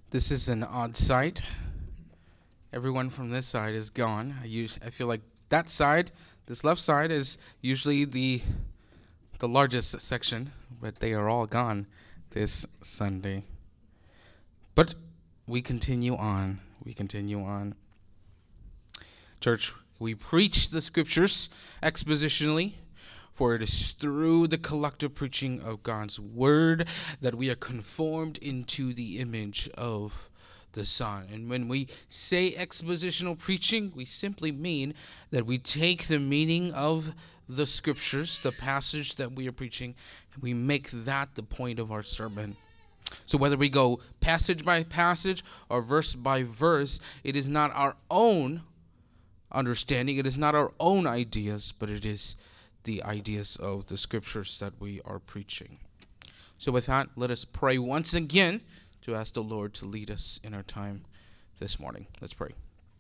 This is an odd sight. Everyone from this side is gone. I feel like that side, this left side, is usually the largest section, but they are all gone this Sunday. But we continue on. We continue on. Church, we preach the scriptures expositionally, for it is through the collective preaching of God's word that we are conformed into the image of the Son. And when we say expositional preaching, we simply mean that we take the meaning of the scriptures, the passage that we are preaching, and we make that the point of our sermon. So whether we go passage by passage or verse by verse, it is not our own understanding, it is not our own ideas, but it is the ideas of the scriptures that we are preaching. So with that, let us pray once again to ask the Lord to lead us in our time this morning. Let's pray.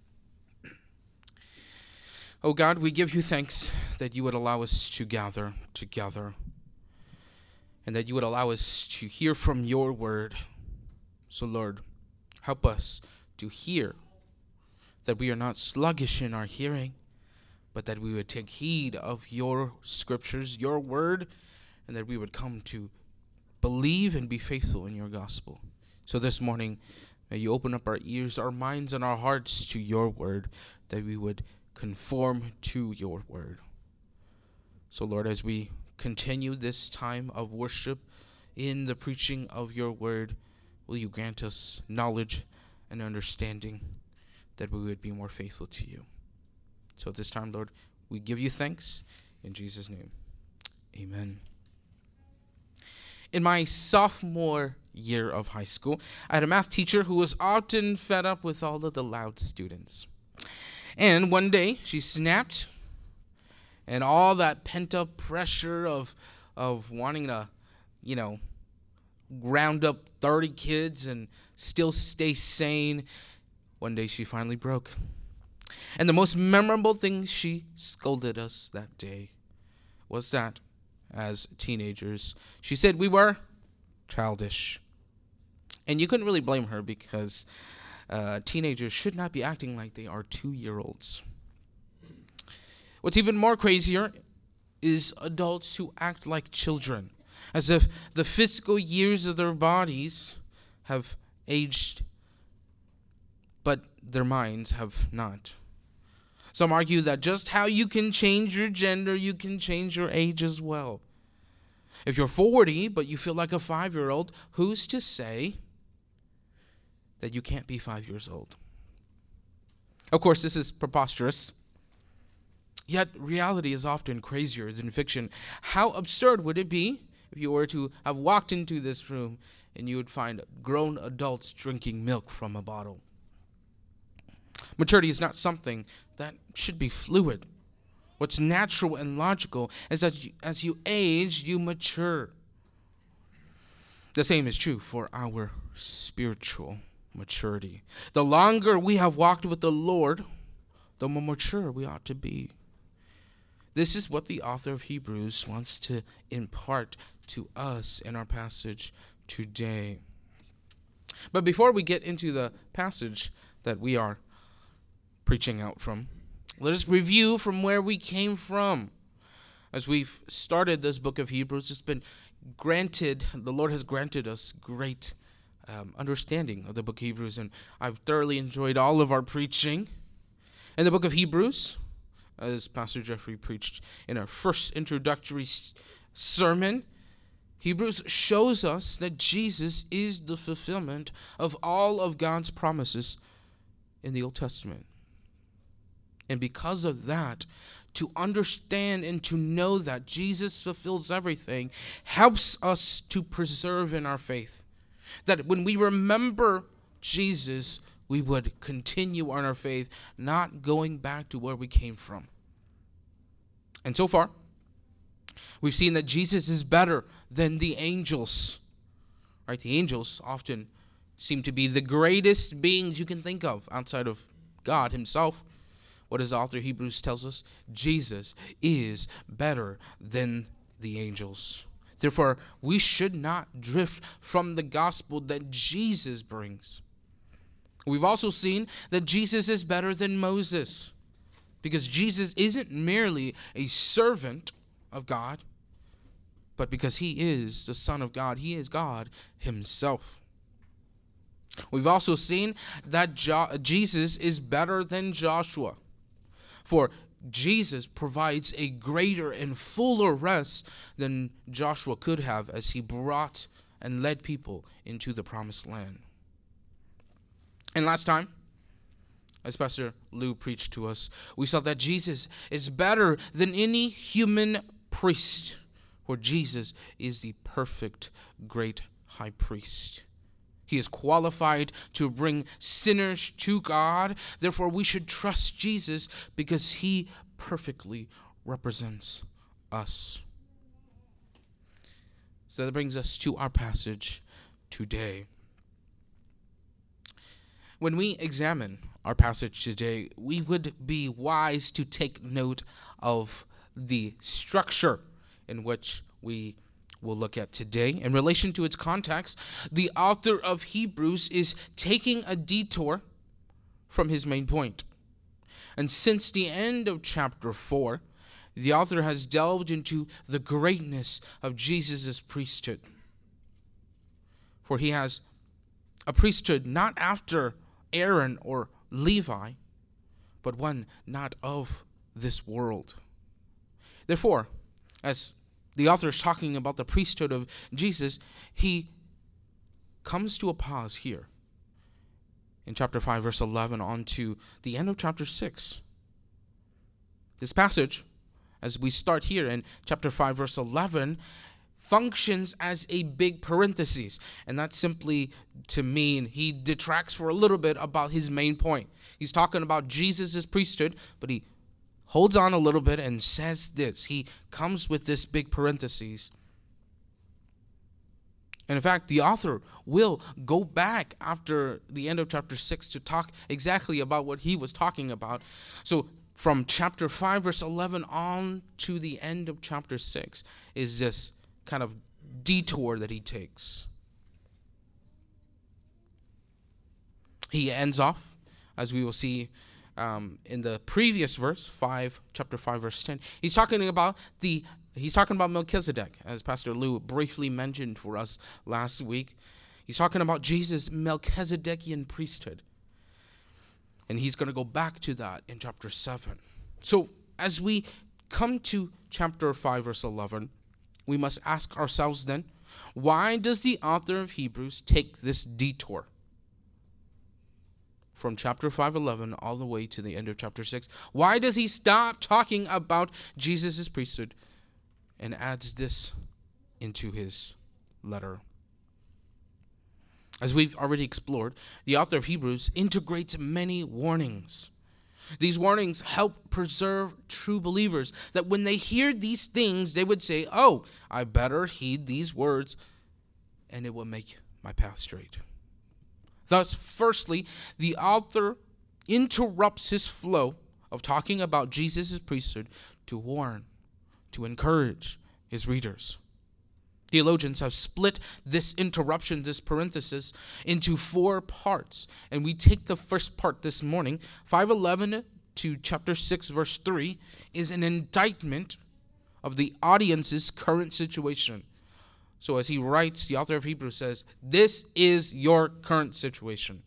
Oh God, we give you thanks that you would allow us to gather together and that you would allow us to hear from your word. So Lord, help us to hear, that we are not sluggish in our hearing, but that we would take heed of your scriptures, your word, and that we would come to believe and be faithful in your gospel. So this morning, may you open up our ears, our minds, and our hearts to your word, that we would conform to your word. So Lord, as we continue this time of worship in the preaching of your word, will you grant us knowledge and understanding that we would be more faithful to you. So at this time, Lord, we give you thanks in Jesus' name. Amen. In my sophomore year of high school, I had a math teacher who was often fed up with all of the loud students. And one day, she snapped, and all that pent-up pressure of wanting to, round up 30 kids and still stay sane, one day she finally broke. And the most memorable thing she scolded us that day was that, as teenagers, she said we were childish. And you couldn't really blame her, because teenagers should not be acting like they are 2-year-olds. What's even more crazier is adults who act like children, as if the physical years of their bodies have aged, but their minds have not. Some argue that just how you can change your gender, you can change your age as well. If you're 40, but you feel like a 5-year-old, who's to say that you can't be 5 years old? Of course, this is preposterous. Yet, reality is often crazier than fiction. How absurd would it be if you were to have walked into this room and you would find grown adults drinking milk from a bottle? Maturity is not something that should be fluid. What's natural and logical is that as you age, you mature. The same is true for our spiritual maturity. The longer we have walked with the Lord, the more mature we ought to be. This is what the author of Hebrews wants to impart to us in our passage today. But before we get into the passage that we are preaching out from, let us review from where we came from. As we've started this book of Hebrews, it's been granted, the Lord has granted us great understanding of the book of Hebrews, and I've thoroughly enjoyed all of our preaching. In the book of Hebrews, as Pastor Jeffrey preached in our first introductory sermon, Hebrews shows us that Jesus is the fulfillment of all of God's promises in the Old Testament. And because of that, to understand and to know that Jesus fulfills everything helps us to preserve in our faith. That when we remember Jesus, we would continue on our faith, not going back to where we came from. And so far, we've seen that Jesus is better than the angels. Right? The angels often seem to be the greatest beings you can think of outside of God himself. What does the author of Hebrews tells us? Jesus is better than the angels. Therefore, we should not drift from the gospel that Jesus brings. We've also seen that Jesus is better than Moses, because Jesus isn't merely a servant of God, but because he is the Son of God, he is God himself. We've also seen that Jesus is better than Joshua, for Jesus provides a greater and fuller rest than Joshua could have as he brought and led people into the promised land. And last time, as Pastor Lou preached to us, we saw that Jesus is better than any human priest, for Jesus is the perfect great high priest. He is qualified to bring sinners to God. Therefore, we should trust Jesus because he perfectly represents us. So that brings us to our passage today. When we examine our passage today, we would be wise to take note of the structure in which we will look at today. In relation to its context, the author of Hebrews is taking a detour from his main point. And since the end of chapter 4, the author has delved into the greatness of Jesus' priesthood. For he has a priesthood not after Aaron or Levi, but one not of this world. Therefore, as the author is talking about the priesthood of Jesus, he comes to a pause here in chapter 5, verse 11, on to the end of chapter 6. This passage, as we start here in chapter 5, verse 11, functions as a big parenthesis, and that's simply to mean he detracts for a little bit about his main point. He's talking about Jesus' priesthood, but he holds on a little bit and says this. He comes with this big parenthesis. And in fact, the author will go back after the end of chapter 6 to talk exactly about what he was talking about. So from chapter 5, verse 11 on to the end of chapter 6 is this kind of detour that he takes. He ends off, as we will see in the previous verse, chapter 5, verse 10. He's talking about Melchizedek, as Pastor Lou briefly mentioned for us last week. He's talking about Jesus' Melchizedekian priesthood. And he's going to go back to that in chapter 7. So as we come to chapter 5, verse 11, we must ask ourselves then, why does the author of Hebrews take this detour from chapter 5:11 all the way to the end of chapter 6? Why does he stop talking about Jesus' priesthood and adds this into his letter? As we've already explored, the author of Hebrews integrates many warnings. These warnings help preserve true believers, that when they hear these things, they would say, oh, I better heed these words, and it will make my path straight. Thus, firstly, the author interrupts his flow of talking about Jesus' priesthood to warn, to encourage his readers. Theologians have split this interruption, this parenthesis, into 4 parts. And we take the first part this morning. 5:11 to chapter 6, verse 3 is an indictment of the audience's current situation. So as he writes, the author of Hebrews says, this is your current situation.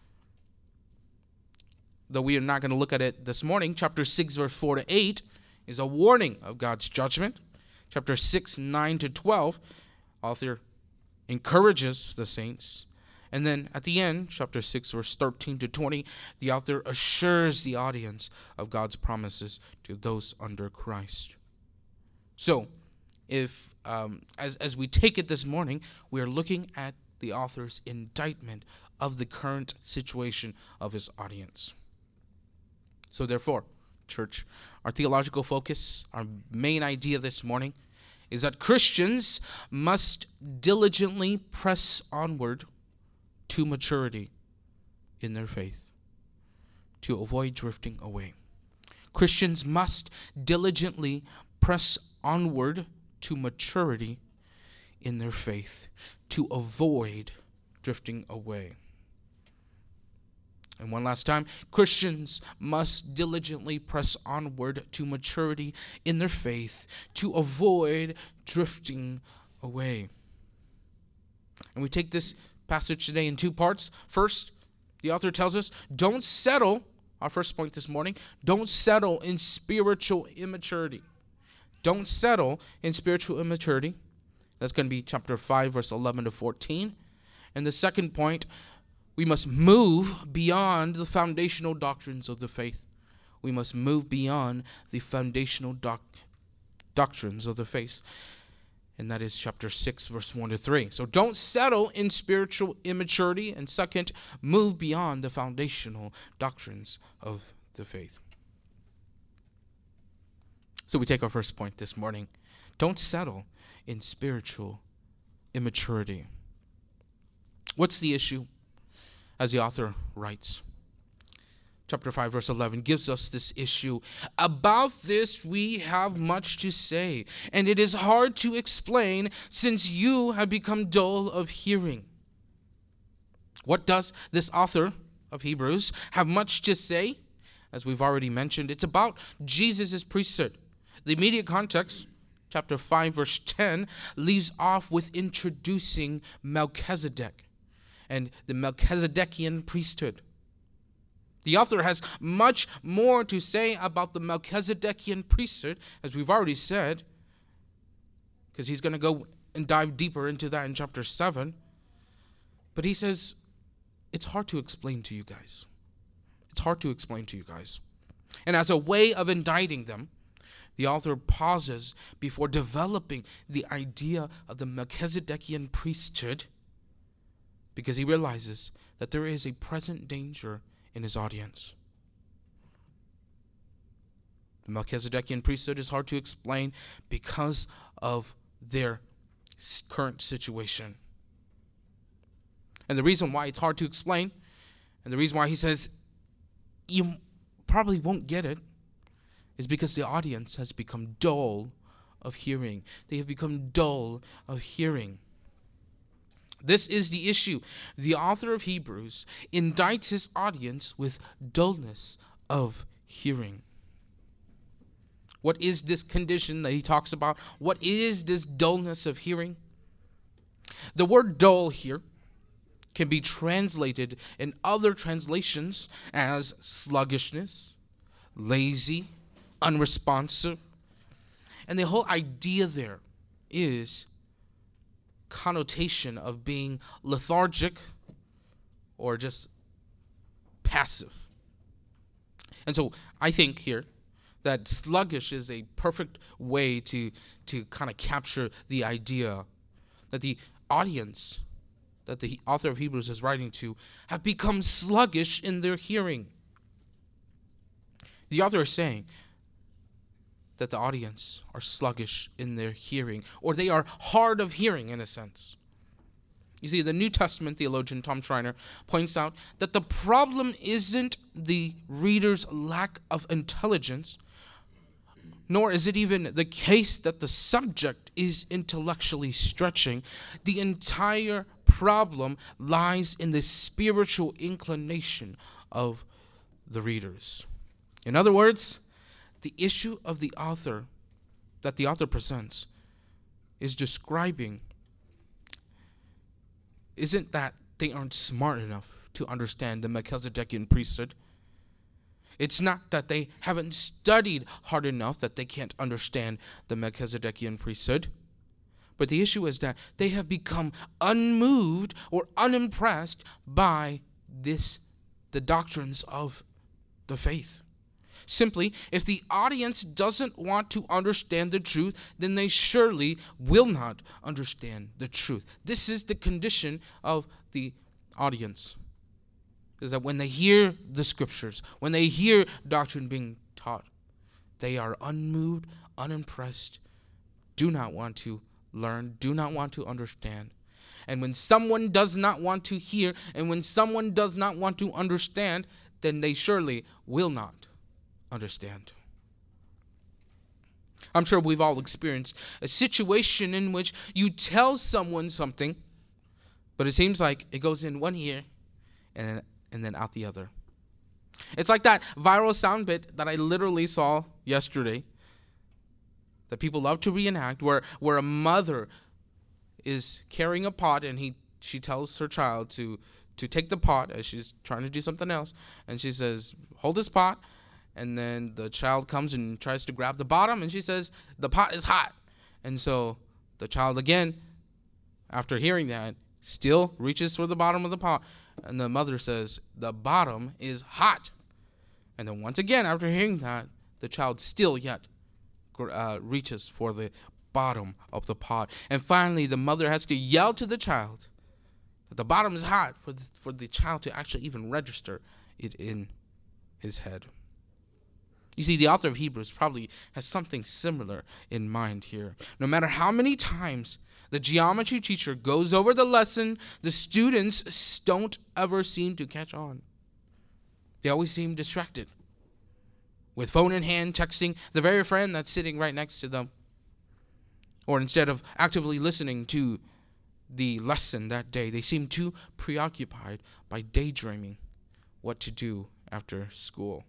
Though we are not going to look at it this morning, chapter 6, verse 4 to 8 is a warning of God's judgment. Chapter 6, 9 to 12, author encourages the saints. And then at the end, chapter 6, verse 13 to 20, the author assures the audience of God's promises to those under Christ. So, if as we take it this morning, we are looking at the author's indictment of the current situation of his audience. So therefore, church, our theological focus, our main idea this morning, is that Christians must diligently press onward to maturity in their faith to avoid drifting away. Christians must diligently press onward to maturity in their faith to avoid drifting away. And one last time, Christians must diligently press onward to maturity in their faith to avoid drifting away. And we take this passage today in two parts. First, the author tells us, don't settle, our first point this morning, don't settle in spiritual immaturity. Don't settle in spiritual immaturity. That's going to be chapter 5, verse 11 to 14. And the second point, we must move beyond the foundational doctrines of the faith. We must move beyond the foundational doctrines of the faith. And that is chapter 6, verse 1 to 3. So don't settle in spiritual immaturity. And second, move beyond the foundational doctrines of the faith. So we take our first point this morning. Don't settle in spiritual immaturity. What's the issue? As the author writes, chapter 5, verse 11 gives us this issue. About this we have much to say, and it is hard to explain since you have become dull of hearing. What does this author of Hebrews have much to say? As we've already mentioned, it's about Jesus' priesthood. The immediate context, chapter 5, verse 10, leaves off with introducing Melchizedek and the Melchizedekian priesthood. The author has much more to say about the Melchizedekian priesthood, as we've already said, because he's going to go and dive deeper into that in chapter 7. But he says, it's hard to explain to you guys. It's hard to explain to you guys. And as a way of indicting them, the author pauses before developing the idea of the Melchizedekian priesthood, because he realizes that there is a present danger in his audience. The Melchizedekian priesthood is hard to explain because of their current situation. And the reason why it's hard to explain, and the reason why he says you probably won't get it, is because the audience has become dull of hearing. They have become dull of hearing. This is the issue. The author of Hebrews indicts his audience with dullness of hearing. What is this condition that he talks about? What is this dullness of hearing? The word dull here can be translated in other translations as sluggishness, lazy, unresponsive. And the whole idea there is connotation of being lethargic or just passive. And so I think here that sluggish is a perfect way to kind of capture the idea that the audience that the author of Hebrews is writing to have become sluggish in their hearing. The author is saying that the audience are sluggish in their hearing, or they are hard of hearing in a sense. You see, the New Testament theologian Tom Schreiner points out that the problem isn't the reader's lack of intelligence, nor is it even the case that the subject is intellectually stretching. The entire problem lies in the spiritual inclination of the readers. In other words, the issue of the author that the author presents is describing isn't that they aren't smart enough to understand the Melchizedekian priesthood. It's not that they haven't studied hard enough that they can't understand the Melchizedekian priesthood. But the issue is that they have become unmoved or unimpressed by the doctrines of the faith. Simply, if the audience doesn't want to understand the truth, then they surely will not understand the truth. This is the condition of the audience. Is that when they hear the scriptures, when they hear doctrine being taught, they are unmoved, unimpressed, do not want to learn, do not want to understand. And when someone does not want to hear, and when someone does not want to understand, then they surely will not understand. I'm sure we've all experienced a situation in which you tell someone something, but it seems like it goes in one ear and then out the other. It's like that viral sound bit that I literally saw yesterday that people love to reenact, where a mother is carrying a pot and she tells her child to take the pot as she's trying to do something else, and she says, hold this pot, and then the child comes and tries to grab the bottom, and she says, the pot is hot. And so the child again, after hearing that, still reaches for the bottom of the pot, and the mother says, the bottom is hot. And then once again, after hearing that, the child still yet reaches for the bottom of the pot. And finally, the mother has to yell to the child that the bottom is hot for the child to actually even register it in his head. You see, the author of Hebrews probably has something similar in mind here. No matter how many times the geometry teacher goes over the lesson, the students don't ever seem to catch on. They always seem distracted, with phone in hand, texting the very friend that's sitting right next to them. Or instead of actively listening to the lesson that day, they seem too preoccupied by daydreaming what to do after school.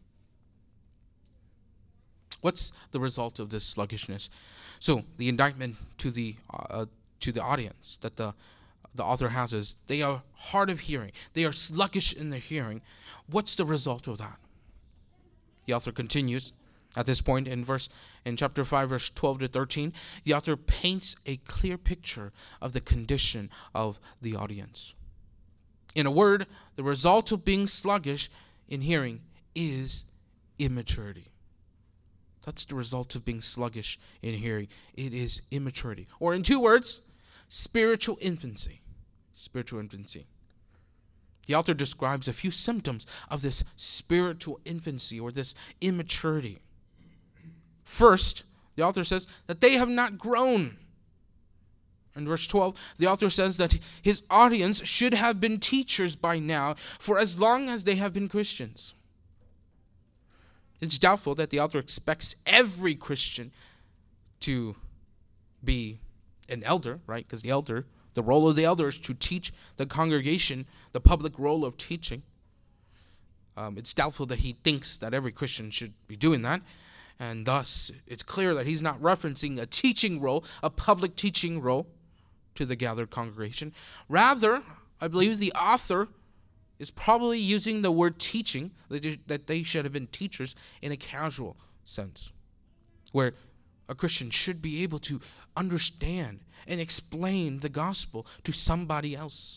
What's the result of this sluggishness? So the indictment to the audience that the author has is they are hard of hearing. They are sluggish in their hearing. What's the result of that? The author continues at this point in chapter 5, verse 12 to 13. The author paints a clear picture of the condition of the audience. In a word, the result of being sluggish in hearing is immaturity. That's the result of being sluggish in hearing. It is immaturity. Or in two words, spiritual infancy. Spiritual infancy. The author describes a few symptoms of this spiritual infancy or this immaturity. First, the author says that they have not grown. In verse 12, the author says that his audience should have been teachers by now for as long as they have been Christians. It's doubtful that the author expects every Christian to be an elder, right? Because the role of the elder is to teach the congregation, the public role of teaching. It's doubtful that he thinks that every Christian should be doing that. And thus, it's clear that he's not referencing a teaching role, a public teaching role to the gathered congregation. Rather, I believe the author is probably using the word teaching, that they should have been teachers, in a casual sense, where a Christian should be able to understand and explain the gospel to somebody else.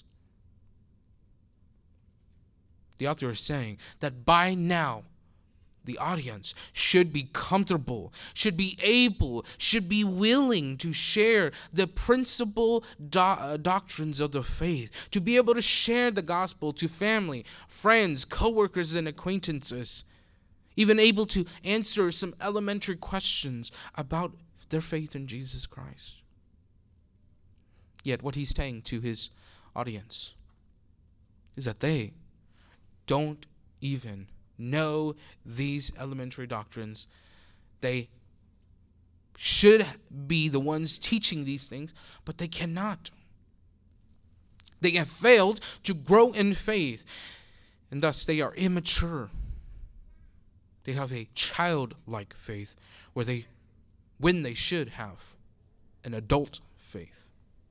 The author is saying that by now, the audience should be comfortable, should be able, should be willing to share the principal doctrines of the faith, to be able to share the gospel to family, friends, co-workers, and acquaintances, even able to answer some elementary questions about their faith in Jesus Christ. Yet what he's saying to his audience is that they don't even know these elementary doctrines. They should be the ones teaching these things, but they cannot. They have failed to grow in faith, and thus they are immature. They have a childlike faith when they should have an adult faith.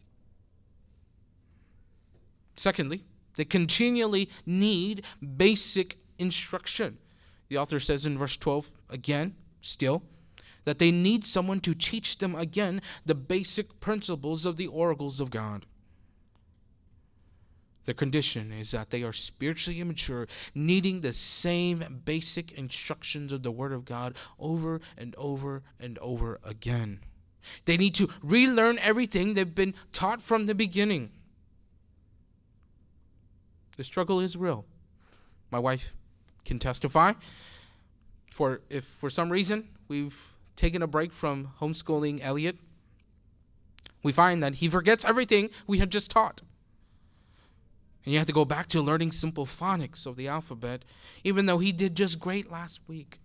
Secondly, they continually need basic instruction. The author says in verse 12, again, still, that they need someone to teach them again the basic principles of the oracles of God. The condition is that they are spiritually immature, needing the same basic instructions of the Word of God over and over and over again. They need to relearn everything they've been taught from the beginning. The struggle is real. My wife can testify. If for some reason we've taken a break from homeschooling Elliot, we find that he forgets everything we had just taught. And you have to go back to learning simple phonics of the alphabet, even though he did just great last week.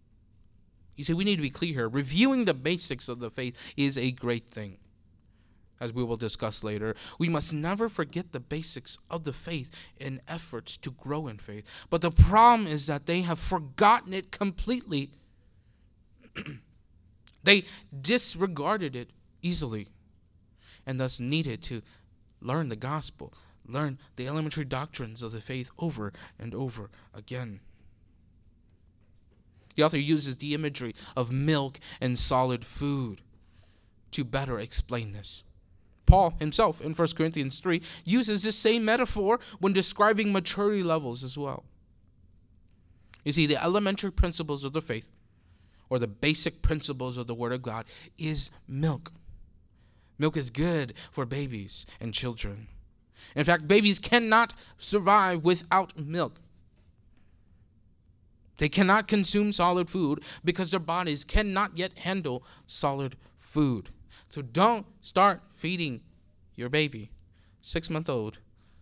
You see, we need to be clear here. Reviewing the basics of the faith is a great thing. as we will discuss later, we must never forget the basics of the faith in efforts to grow in faith. But the problem is that they have forgotten it completely. They disregarded it easily and thus needed to learn the gospel, learn the elementary doctrines of the faith over and over again. The author uses the imagery of milk and solid food to better explain this. Paul himself in 1 Corinthians 3 uses this same metaphor when describing maturity levels as well. You see, the elementary principles of the faith, or the basic principles of the Word of God, is milk. Milk is good for babies and children. In fact, babies cannot survive without milk. They cannot consume solid food because their bodies cannot yet handle solid food. So don't start feeding your baby, 6-month-old,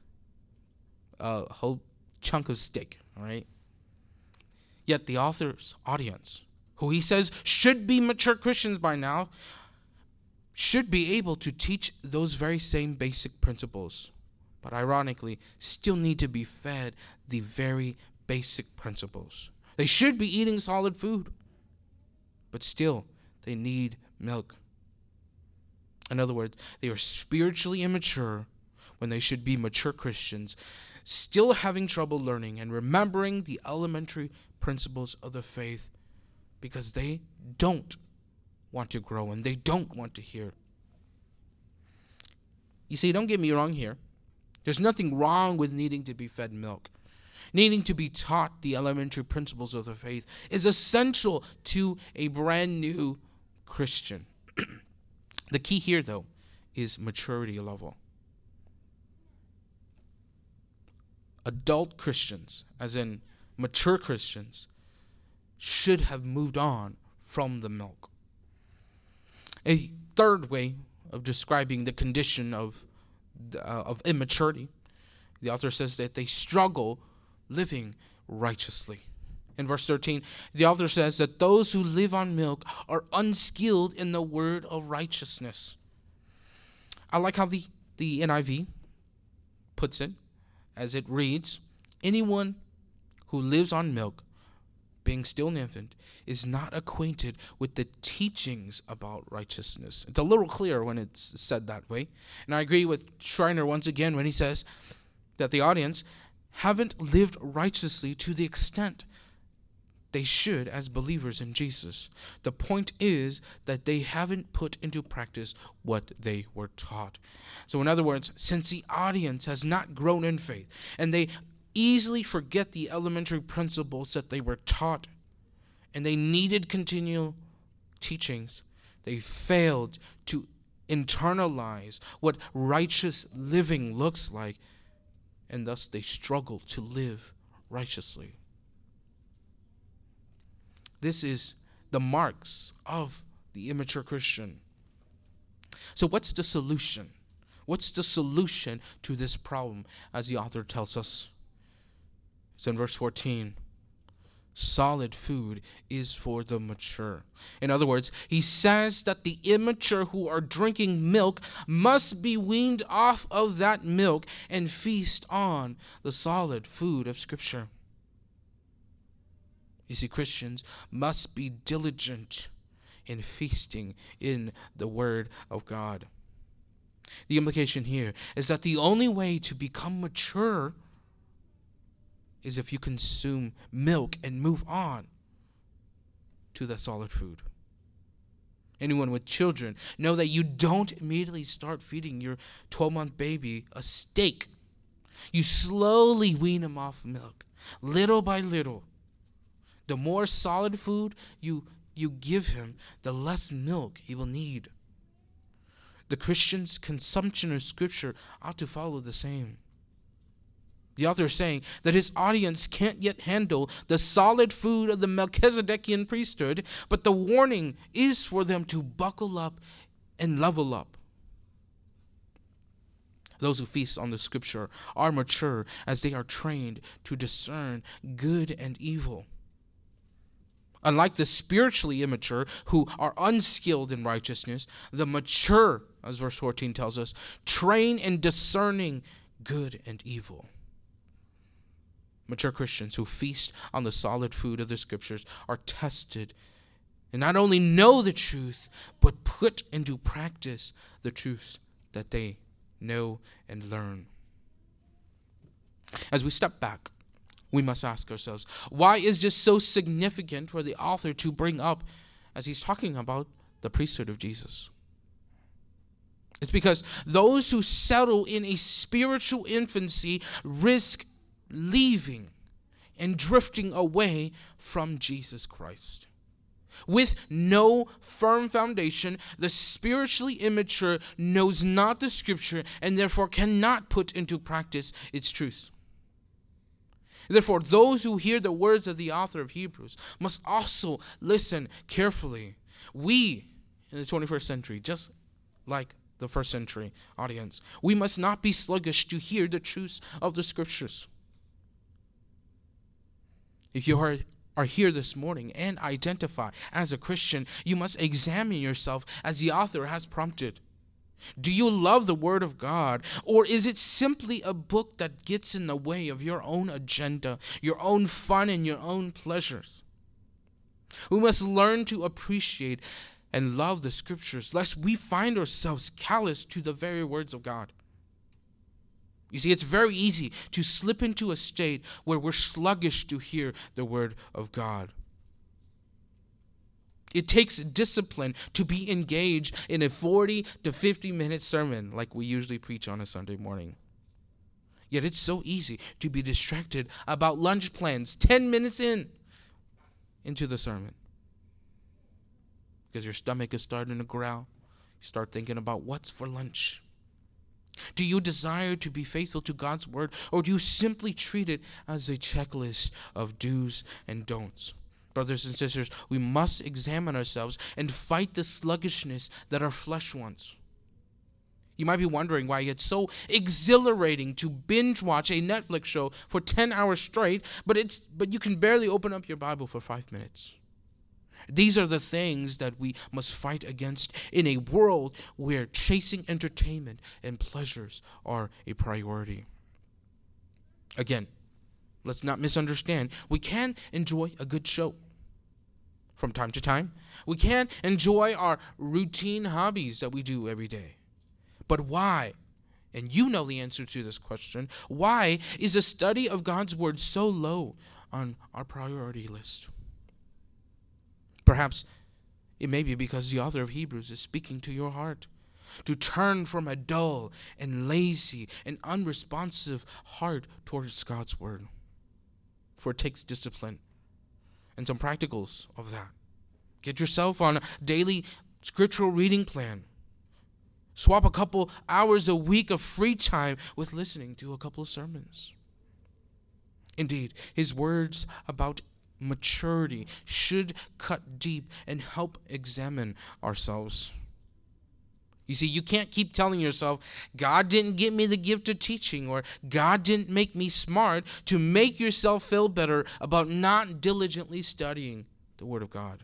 a whole chunk of steak, all right? Yet the author's audience, who he says should be mature Christians by now, should be able to teach those very same basic principles, but ironically still need to be fed the very basic principles. They should be eating solid food, but still they need milk. In other words, they are spiritually immature when they should be mature Christians, still having trouble learning and remembering the elementary principles of the faith because they don't want to grow and they don't want to hear. You see, don't get me wrong here. There's nothing wrong with needing to be fed milk. Needing to be taught the elementary principles of the faith is essential to a brand new Christian. The key here, though, is maturity level. Adult Christians, as in mature Christians, should have moved on from the milk. A third way of describing the condition of immaturity, the author says that they struggle living righteously. In verse 13, the author says that those who live on milk are unskilled in the word of righteousness. I like how the NIV puts it, as it reads, anyone who lives on milk, being still an infant, is not acquainted with the teachings about righteousness. It's a little clearer when it's said that way. And I agree with Schreiner once again when he says that the audience haven't lived righteously to the extent they should as believers in Jesus. The point is that they haven't put into practice what they were taught. So in other words, since the audience has not grown in faith and they easily forget the elementary principles that they were taught and they needed continual teachings, they failed to internalize what righteous living looks like, and thus they struggle to live righteously. This is the marks of the immature Christian. So what's the solution? What's the solution to this problem, as the author tells us? It's in verse 14. Solid food is for the mature. In other words, he says that the immature who are drinking milk must be weaned off of that milk and feast on the solid food of Scripture. You see, Christians must be diligent in feasting in the Word of God. The implication here is that the only way to become mature is if you consume milk and move on to the solid food. Anyone with children know that you don't immediately start feeding your 12-month baby a steak. You slowly wean him off milk, little by little. The more solid food you give him, the less milk he will need. The Christian's consumption of Scripture ought to follow the same. The author is saying that his audience can't yet handle the solid food of the Melchizedekian priesthood, but the warning is for them to buckle up and level up. Those who feast on the Scripture are mature as they are trained to discern good and evil. Unlike the spiritually immature who are unskilled in righteousness, the mature as verse 14 tells us, train in discerning good and evil. Mature Christians who feast on the solid food of the Scriptures are tested and not only know the truth, but put into practice the truths that they know and learn. As we step back, we must ask ourselves, why is this so significant for the author to bring up as he's talking about the priesthood of Jesus? It's because those who settle in a spiritual infancy risk leaving and drifting away from Jesus Christ. With no firm foundation, the spiritually immature knows not the Scripture and therefore cannot put into practice its truth. Therefore, those who hear the words of the author of Hebrews must also listen carefully. We, in the 21st century, just like the first century audience, we must not be sluggish to hear the truths of the Scriptures. If you are here this morning and identify as a Christian, you must examine yourself as the author has prompted. Do you love the Word of God, or is it simply a book that gets in the way of your own agenda, your own fun, and your own pleasures? We must learn to appreciate and love the Scriptures, lest we find ourselves callous to the very words of God. You see, it's very easy to slip into a state where we're sluggish to hear the Word of God. It takes discipline to be engaged in a 40 to 50-minute sermon like we usually preach on a Sunday morning. Yet it's so easy to be distracted about lunch plans 10 minutes into the sermon. Because your stomach is starting to growl. You start thinking about what's for lunch. Do you desire to be faithful to God's Word, or do you simply treat it as a checklist of do's and don'ts? Brothers and sisters, we must examine ourselves and fight the sluggishness that our flesh wants. You might be wondering why it's so exhilarating to binge watch a Netflix show for 10 hours straight, but you can barely open up your Bible for 5 minutes. These are the things that we must fight against in a world where chasing entertainment and pleasures are a priority. Again, let's not misunderstand. We can enjoy a good show from time to time. We can enjoy our routine hobbies that we do every day. But why? And you know the answer to this question. Why is the study of God's Word so low on our priority list? Perhaps it may be because the author of Hebrews is speaking to your heart to turn from a dull and lazy and unresponsive heart towards God's Word. For it takes discipline and some practicals of that. Get yourself on a daily scriptural reading plan. Swap a couple hours a week of free time with listening to a couple of sermons. Indeed, his words about maturity should cut deep and help examine ourselves. You see, you can't keep telling yourself, God didn't give me the gift of teaching, or God didn't make me smart, to make yourself feel better about not diligently studying the Word of God.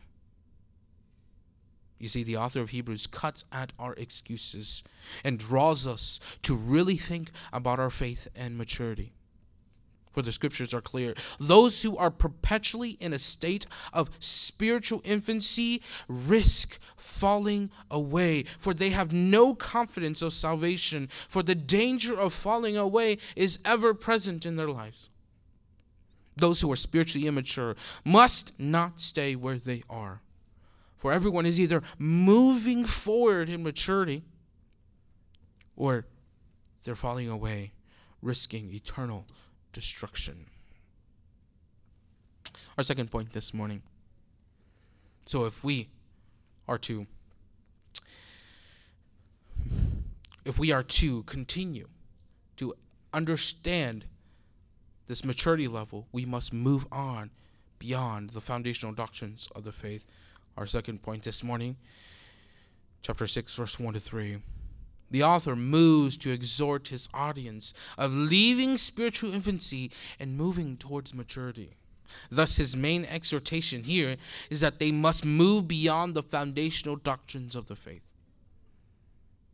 You see, the author of Hebrews cuts at our excuses and draws us to really think about our faith and maturity. For the Scriptures are clear. Those who are perpetually in a state of spiritual infancy risk falling away, for they have no confidence of salvation, for the danger of falling away is ever present in their lives. Those who are spiritually immature must not stay where they are, for everyone is either moving forward in maturity or they're falling away, risking eternal destruction. Our second point this morning. So if we are to continue to understand this maturity level, we must move on beyond the foundational doctrines of the faith. Our second point this morning, chapter 6, verse 1-3. The author moves to exhort his audience of leaving spiritual infancy and moving towards maturity. Thus, his main exhortation here is that they must move beyond the foundational doctrines of the faith.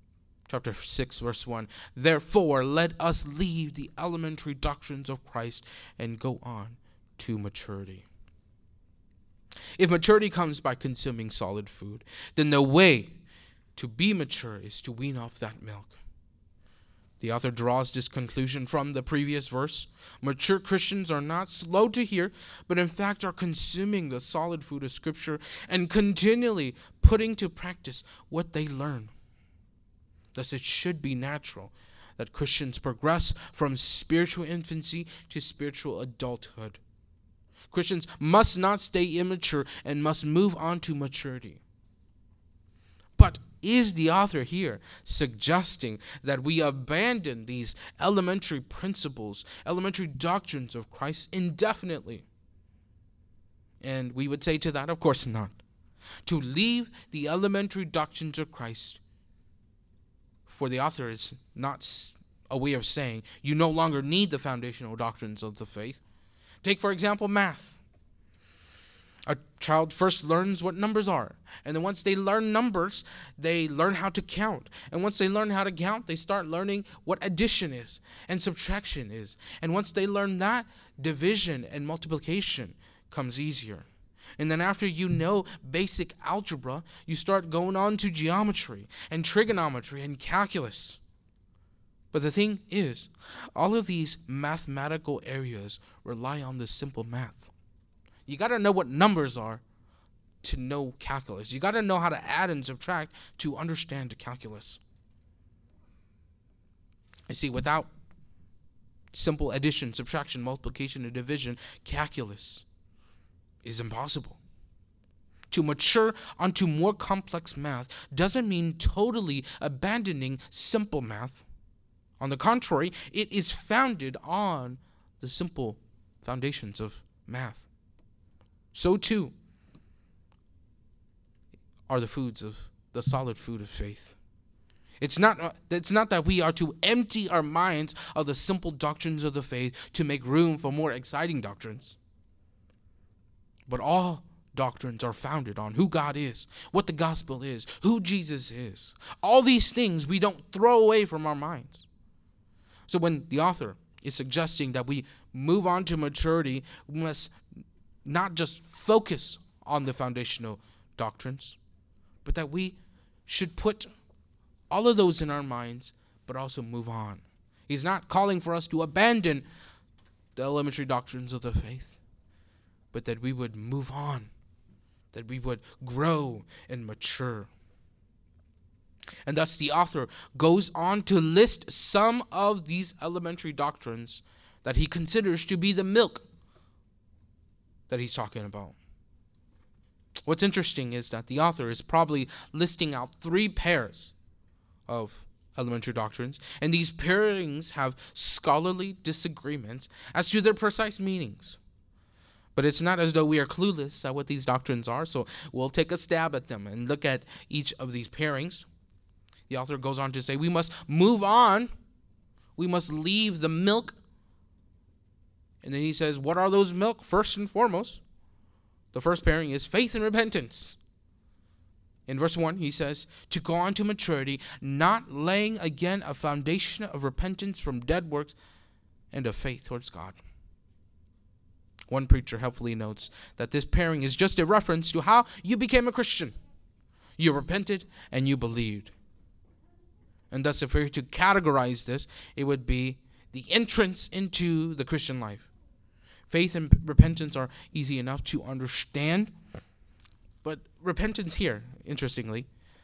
Chapter 6, verse 1. Therefore, let us leave the elementary doctrines of Christ and go on to maturity. If maturity comes by consuming solid food, then the way to be mature is to wean off that milk. The author draws this conclusion from the previous verse. Mature Christians are not slow to hear, but in fact are consuming the solid food of Scripture and continually putting to practice what they learn. Thus, it should be natural that Christians progress from spiritual infancy to spiritual adulthood. Christians must not stay immature and must move on to maturity. But is the author here suggesting that we abandon these elementary principles, elementary doctrines of Christ indefinitely? And we would say to that, of course not. To leave the elementary doctrines of Christ, for the author, is not a way of saying you no longer need the foundational doctrines of the faith. Take, for example, math. A child first learns what numbers are. And then once they learn numbers, they learn how to count. And once they learn how to count, they start learning what addition is and subtraction is. And once they learn that, division and multiplication comes easier. And then after you know basic algebra, you start going on to geometry and trigonometry and calculus. But the thing is, all of these mathematical areas rely on the simple math. You got to know what numbers are to know calculus. You got to know how to add and subtract to understand the calculus. You see, without simple addition, subtraction, multiplication, and division, calculus is impossible. To mature onto more complex math doesn't mean totally abandoning simple math. On the contrary, it is founded on the simple foundations of math. So too are the solid food of faith. It's not that we are to empty our minds of the simple doctrines of the faith to make room for more exciting doctrines. But all doctrines are founded on who God is, what the gospel is, who Jesus is. All these things we don't throw away from our minds. So when the author is suggesting that we move on to maturity, we must not just focus on the foundational doctrines, but that we should put all of those in our minds, but also move on. He's not calling for us to abandon the elementary doctrines of the faith, but that we would move on, that we would grow and mature. And thus the author goes on to list some of these elementary doctrines that he considers to be the milk that he's talking about. What's interesting is that the author is probably listing out 3 pairs of elementary doctrines, and these pairings have scholarly disagreements as to their precise meanings. But it's not as though we are clueless at what these doctrines are, so we'll take a stab at them and look at each of these pairings. The author goes on to say we must move on. We must leave the milk. And then he says, what are those milk? First and foremost, the first pairing is faith and repentance. In verse 1, he says, to go on to maturity, not laying again a foundation of repentance from dead works and of faith towards God. One preacher helpfully notes that this pairing is just a reference to how you became a Christian. You repented and you believed. And thus, if we were to categorize this, it would be the entrance into the Christian life. Faith and repentance are easy enough to understand. But repentance here, interestingly,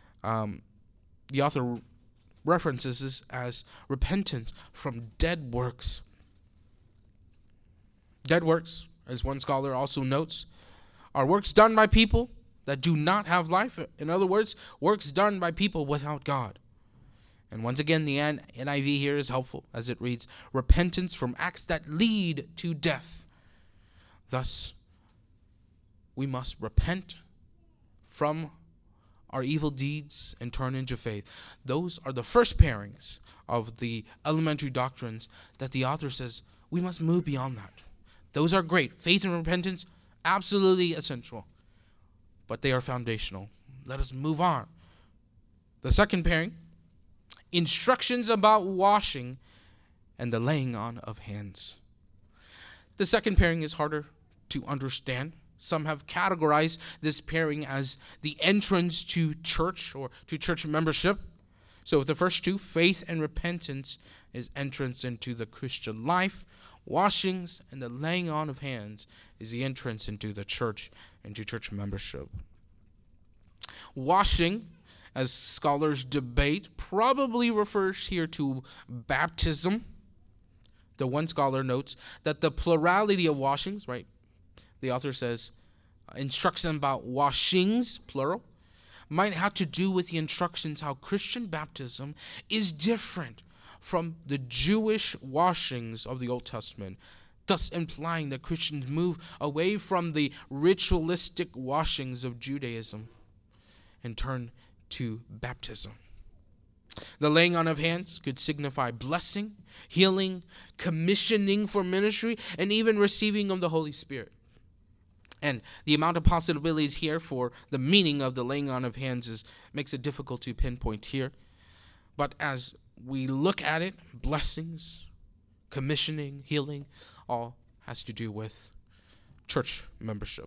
the author references this as repentance from dead works. Dead works, as one scholar also notes, are works done by people that do not have life. In other words, works done by people without God. And once again, the NIV here is helpful as it reads, repentance from acts that lead to death. Thus, we must repent from our evil deeds and turn into faith. Those are the first pairings of the elementary doctrines that the author says we must move beyond that. Those are great. Faith and repentance, absolutely essential. But they are foundational. Let us move on. The second pairing instructions about washing, and the laying on of hands. The second pairing is harder to understand. Some have categorized this pairing as the entrance to church or to church membership. So with the first two, faith and repentance is entrance into the Christian life. Washings and the laying on of hands is the entrance into the church, into church membership. Washing, as scholars debate, probably refers here to baptism. The one scholar notes that the plurality of washings, right? The author says, instructs them about washings, plural, might have to do with the instructions how Christian baptism is different from the Jewish washings of the Old Testament, thus implying that Christians move away from the ritualistic washings of Judaism and turn to baptism. The laying on of hands could signify blessing, healing, commissioning for ministry, and even receiving of the Holy Spirit. And the amount of possibilities here for the meaning of the laying on of hands makes it difficult to pinpoint here. But as we look at it, blessings, commissioning, healing, all has to do with church membership.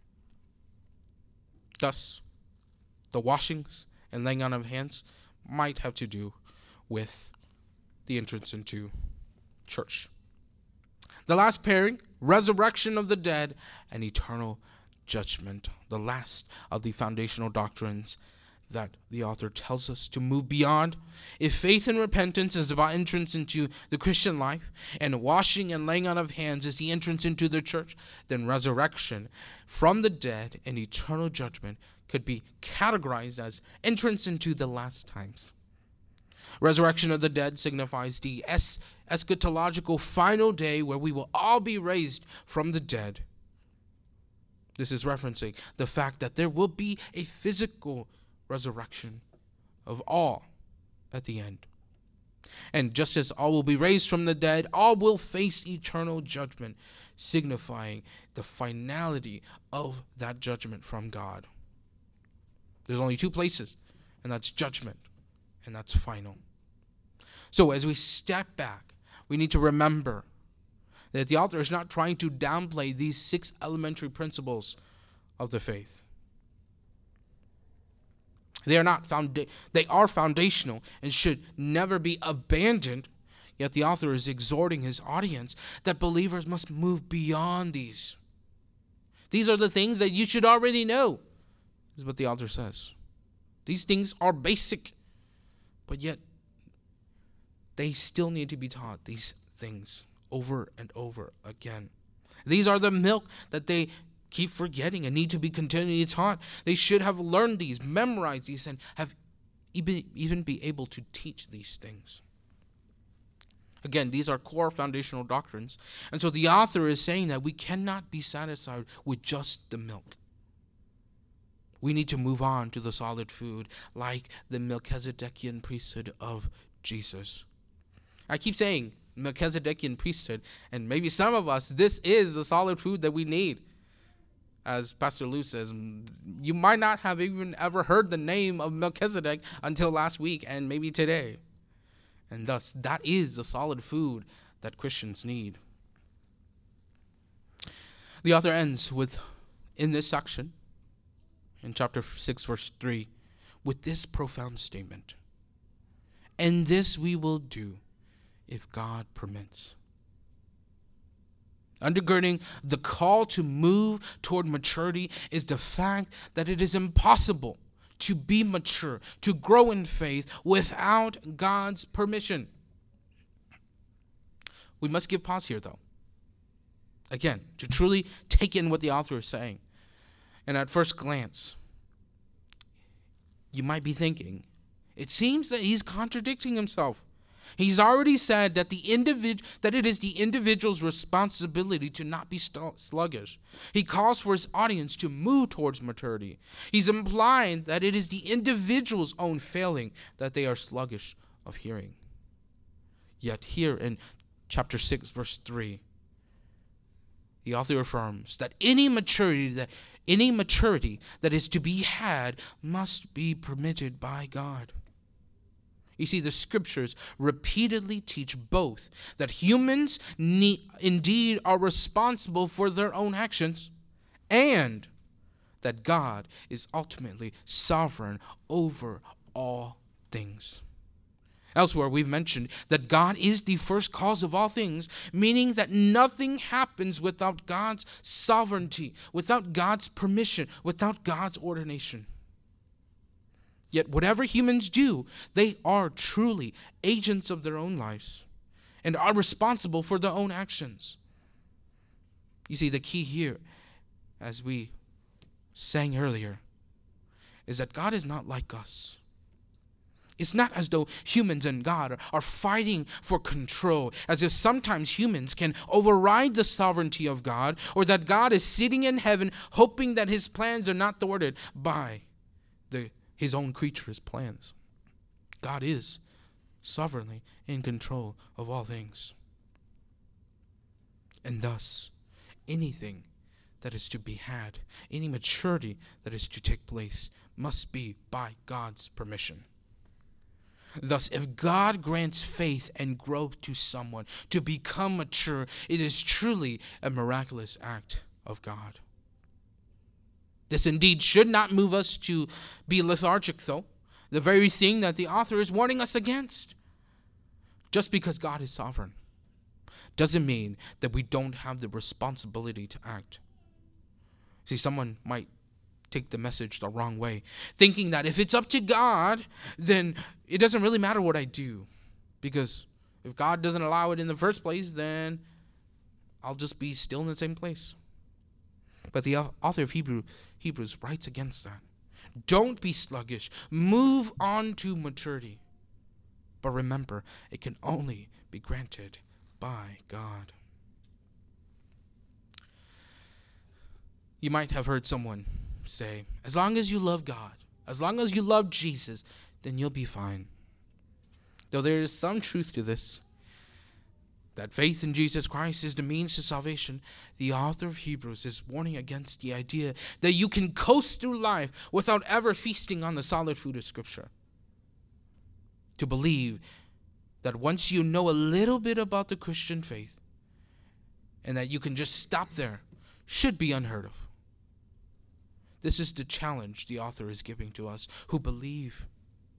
Thus, the washings and laying on of hands might have to do with the entrance into church. The last pairing, resurrection of the dead and eternal judgment. The last of the foundational doctrines that the author tells us to move beyond. If faith and repentance is about entrance into the Christian life, and washing and laying on of hands is the entrance into the church, then resurrection from the dead and eternal judgment could be categorized as entrance into the last times. Resurrection of the dead signifies the eschatological final day where we will all be raised from the dead. This is referencing the fact that there will be a physical resurrection of all at the end. And just as all will be raised from the dead, all will face eternal judgment, signifying the finality of that judgment from God. There's only two places, and that's judgment, and that's final. So as we step back, we need to remember that the author is not trying to downplay these 6 elementary principles of the faith. They are foundational and should never be abandoned. Yet the author is exhorting his audience that believers must move beyond these. These are the things that you should already know, is what the author says. These things are basic, but yet they still need to be taught these things over and over again. These are the milk that they keep forgetting and need to be continually taught. They should have learned these, memorized these, and have even be able to teach these things. Again, these are core foundational doctrines. And so the author is saying that we cannot be satisfied with just the milk. We need to move on to the solid food, like the Melchizedekian priesthood of Jesus. I keep saying Melchizedekian priesthood, and maybe some of us, this is the solid food that we need. As Pastor Lou says, you might not have even ever heard the name of Melchizedek until last week and maybe today. And thus, that is the solid food that Christians need. The author ends with, in this section, in chapter 6, verse 3, with this profound statement. And this we will do if God permits. Undergirding the call to move toward maturity is the fact that it is impossible to be mature, to grow in faith without God's permission. We must give pause here, though. Again, to truly take in what the author is saying. And at first glance, you might be thinking, it seems that he's contradicting himself. He's already said that that it is the individual's responsibility to not be sluggish. He calls for his audience to move towards maturity. He's implying that it is the individual's own failing that they are sluggish of hearing. Yet here in chapter 6, verse 3, the author affirms that any maturity that is to be had must be permitted by God. You see, the scriptures repeatedly teach both that humans indeed are responsible for their own actions, and that God is ultimately sovereign over all things. Elsewhere, we've mentioned that God is the first cause of all things, meaning that nothing happens without God's sovereignty, without God's permission, without God's ordination. Yet whatever humans do, they are truly agents of their own lives and are responsible for their own actions. You see, the key here, as we sang earlier, is that God is not like us. It's not as though humans and God are fighting for control, as if sometimes humans can override the sovereignty of God, or that God is sitting in heaven hoping that his plans are not thwarted by his own creatures' plans. God is sovereignly in control of all things. And thus, anything that is to be had, any maturity that is to take place, must be by God's permission. Thus, if God grants faith and growth to someone to become mature, it is truly a miraculous act of God. This indeed should not move us to be lethargic, though, the very thing that the author is warning us against. Just because God is sovereign doesn't mean that we don't have the responsibility to act. See, someone might take the message the wrong way, thinking that if it's up to God, then it doesn't really matter what I do. Because if God doesn't allow it in the first place, then I'll just be still in the same place. But the author of Hebrews writes against that. Don't be sluggish. Move on to maturity. But remember, it can only be granted by God. You might have heard someone say, as long as you love God, as long as you love Jesus, then you'll be fine. Though there is some truth to this, that faith in Jesus Christ is the means to salvation, the author of Hebrews is warning against the idea that you can coast through life without ever feasting on the solid food of Scripture. To believe that once you know a little bit about the Christian faith and that you can just stop there should be unheard of. This is the challenge the author is giving to us who believe.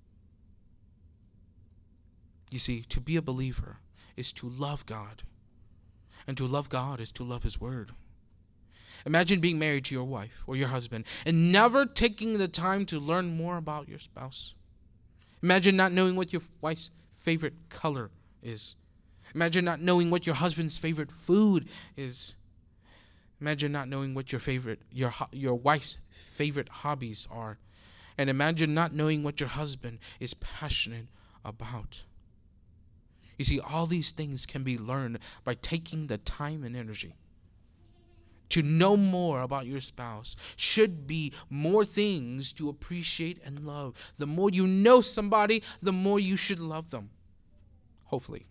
You see, to be a believer is to love God. And to love God is to love his word. Imagine being married to your wife or your husband and never taking the time to learn more about your spouse. Imagine not knowing what your wife's favorite color is. Imagine not knowing what your husband's favorite food is. Imagine not knowing what your wife's favorite hobbies are. And imagine not knowing what your husband is passionate about. You see, all these things can be learned by taking the time and energy. To know more about your spouse should be more things to appreciate and love. The more you know somebody, the more you should love them. Hopefully.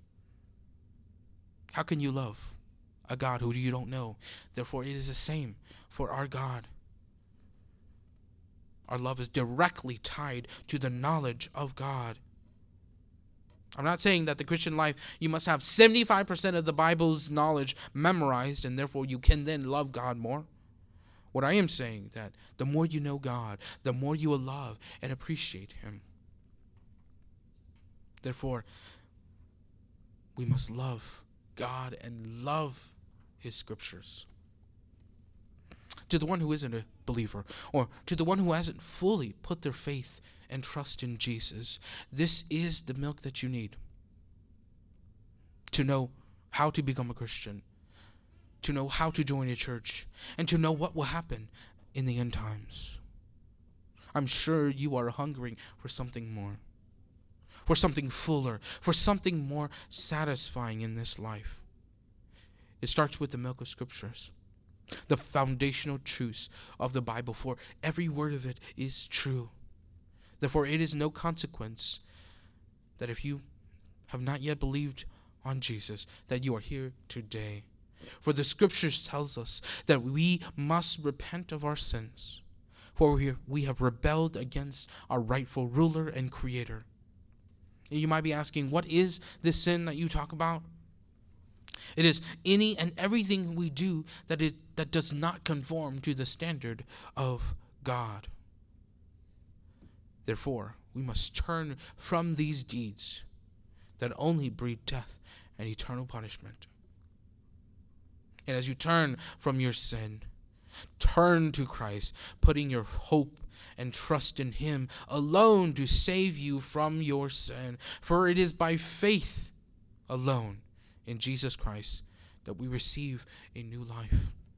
How can you love a God who you don't know? Therefore, it is the same for our God. Our love is directly tied to the knowledge of God. I'm not saying that the Christian life, you must have 75% of the Bible's knowledge memorized and therefore you can then love God more. What I am saying that the more you know God, the more you will love and appreciate him. Therefore, we must love God and love his scriptures. To the one who isn't a believer, or to the one who hasn't fully put their faith and trust in Jesus, this is the milk that you need to know how to become a Christian, to know how to join a church, and to know what will happen in the end times. I'm sure you are hungering for something more, for something fuller, for something more satisfying in this life. It starts with the milk of scriptures, the foundational truths of the Bible, for every word of it is true. Therefore, it is no consequence that if you have not yet believed on Jesus, that you are here today. For the scriptures tells us that we must repent of our sins, for we have rebelled against our rightful ruler and creator. And you might be asking, what is this sin that you talk about? It is any and everything we do that does not conform to the standard of God. Therefore, we must turn from these deeds that only breed death and eternal punishment. And as you turn from your sin, turn to Christ, putting your hope and trust in Him alone to save you from your sin. For it is by faith alone in Jesus Christ that we receive a new life.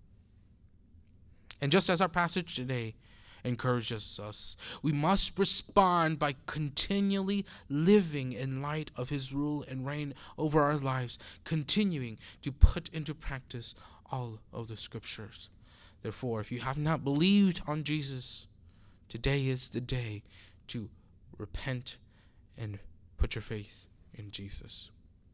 And just as our passage today encourages us, we must respond by continually living in light of His rule and reign over our lives, continuing to put into practice all of the Scriptures. Therefore, if you have not believed on Jesus, today is the day to repent and put your faith in Jesus.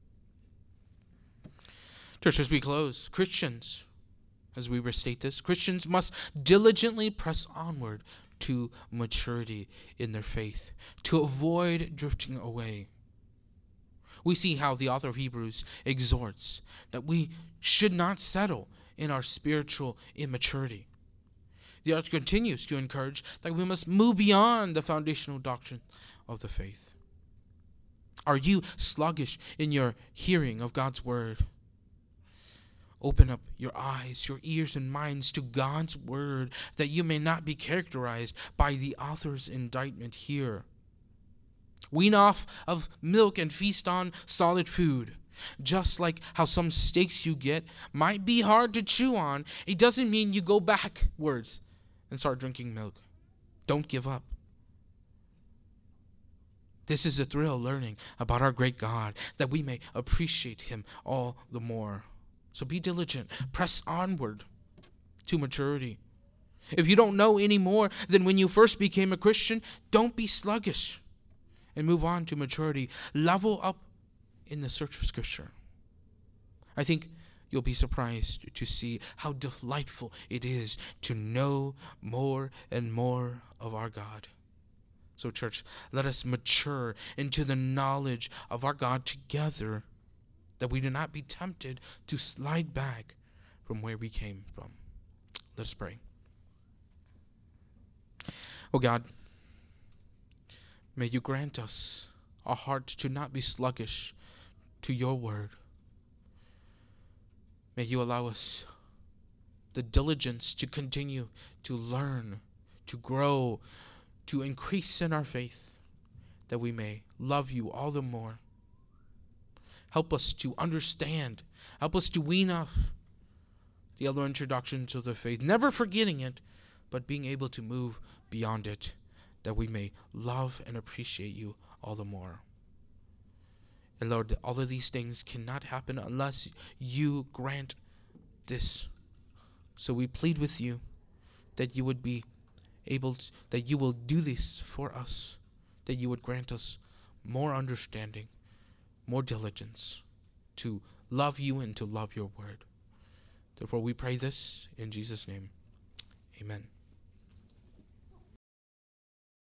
Church, as we close, Christians, as we restate this, Christians must diligently press onward to maturity in their faith, to avoid drifting away. We see how the author of Hebrews exhorts that we should not settle in our spiritual immaturity. The author continues to encourage that we must move beyond the foundational doctrine of the faith. Are you sluggish in your hearing of God's word? Open up your eyes, your ears, and minds to God's word, that you may not be characterized by the author's indictment here. Wean off of milk and feast on solid food. Just like how some steaks you get might be hard to chew on, it doesn't mean you go backwards and start drinking milk. Don't give up. This is a thrill learning about our great God, that we may appreciate Him all the more. So be diligent. Press onward to maturity. If you don't know any more than when you first became a Christian, don't be sluggish and move on to maturity. Level up in the search for Scripture. I think you'll be surprised to see how delightful it is to know more and more of our God. So, church, let us mature into the knowledge of our God together, that we do not be tempted to slide back from where we came from. Let us pray. Oh God, may you grant us a heart to not be sluggish to your word. May you allow us the diligence to continue to learn, to grow, to increase in our faith, that we may love you all the more. Help us to understand. Help us to wean off the other introductions of the faith, never forgetting it, but being able to move beyond it, that we may love and appreciate you all the more. And Lord, all of these things cannot happen unless you grant this. So we plead with you that you would be able to, that you will do this for us, that you would grant us more understanding, more diligence to love you and to love your word. Therefore we pray this in Jesus' name. Amen.